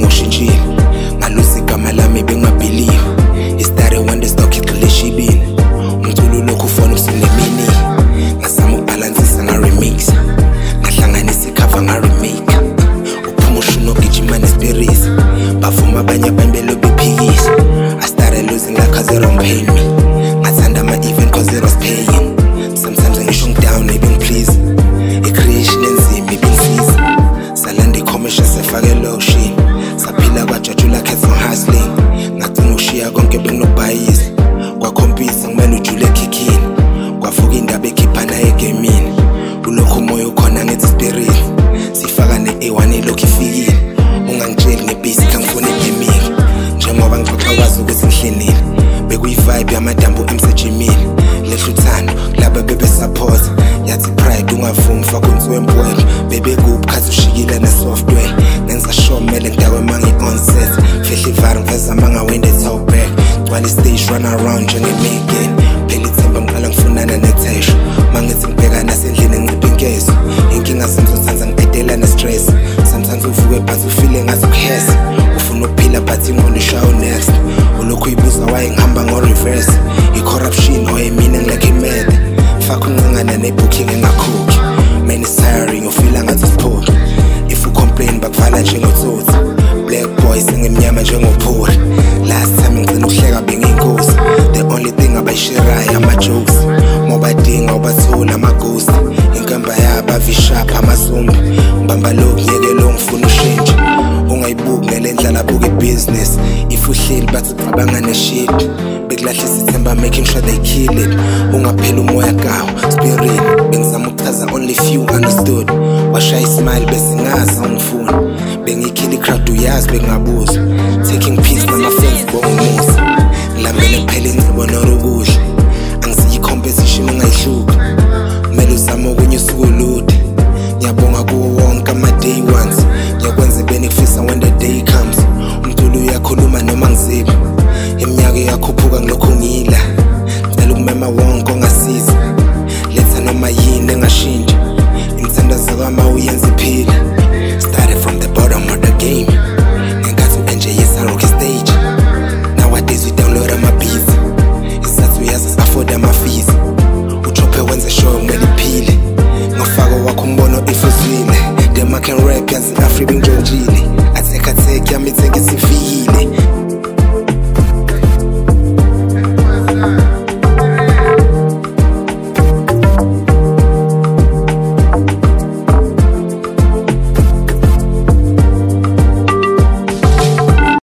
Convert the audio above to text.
ngushintshile ngalusa igama lami bengabelieve istare when the stock igxile eshibini umculo lokhu ufona usunemini ngazama ukubalansisa nga-remix ngahlanganisa ikhava nga-remake uphuma ushuna ogijima nespirits bavuma abanye abambelo bephikisa I started losing like cause they don't pay me ngathanda ama-event cause they was paying sometimes ngisho ngidown ibingiplease i-creation enzima ibingisiza salanda i-commercial sefake lotion saphila kwajajula khetha ngo-hustling ngagcina ukushiya konke benginokubhayisa kwakhompisa ngimele ujule ekhikhini kwavuka indaba ekhiphana egemini ulokhu umoya ukhona ngethi spirit sifaka ne-A1 ilokhu ifikile ungangitsheli ngebhisi kangifuna egemini njengoba ngixoxa kwazi ukuthi ngihlelile bekuyi-vibe yamadambu emsejimini lehla uthando laba bebesapota yathi pride ungavumi faka unsiwempwelo bebekuphi khathi ushikile ne-software nengisasho mele ngidakwe mangi-onset fihla ivari ngiveza mangawinde towback gcwala istage run around njenge-megan phela ithemba ngiqala ngifunana nethesho mangithi ngibheka nasendlini ngicipha inkezo inkinga zimzothanza ngidedela ne-stress sometimes uvuke but ufile ngathi ukuhesa ufuna ukuphila but ingqondo ishayo next ulokhu uyibuza waye ngihamba ngo-reverse i-corruption oyemina ngilekhe imede faka uncingana ne-booking engakhokhi man is tiring ufila ngathi siphoki if ucomplain bakuvala njengotsotsi black boy sengemnyama njengophula last time ngicina ukuhleka bengiyinkosi the only thing abayisherayo ama-jokes mobadinga ubathula ama-ghost inkamba yabo avishapha amazumbi ngibamba lokhu ngiyekelo ngifuna ushintshe ungayibuki ngele ndlala buka ibhizinesi if uhleli bathi cabanga neshit bekulahlisa ithemba making sure they kill it ungaphela umoya kawo spirit bengizama ukuchaza only few understood washaya ismile bese ngazi awungifuni bengiyikhila i-crowd uyazi bengingabuza taking peace nama-friends bongimusa ngilambele kuphela ingcibo norukudla angisiyi competition ungayihluki kumele uzame okunye usuku olude ngiyabonga kuwo wonke ama-day ones ngiyakwenza benifisa when the day comes umculo uyakhuluma noma ngiziba iminyaka iyakhuphuka ngilokhu ngila ngicela ukumema wonke ongasiza letha noma yini engashintsha imithandazo kwama uyenza iphila started from the bottom of the game ngenkathi u-enjoyisa rocky stage nowadays we download ama-beats isizathu uyazi afford ama-fees uchophe wenze show kumele iphile ngofako wakho umbono if uzwile them I can rap yazi i-Afri bengijontshile I take a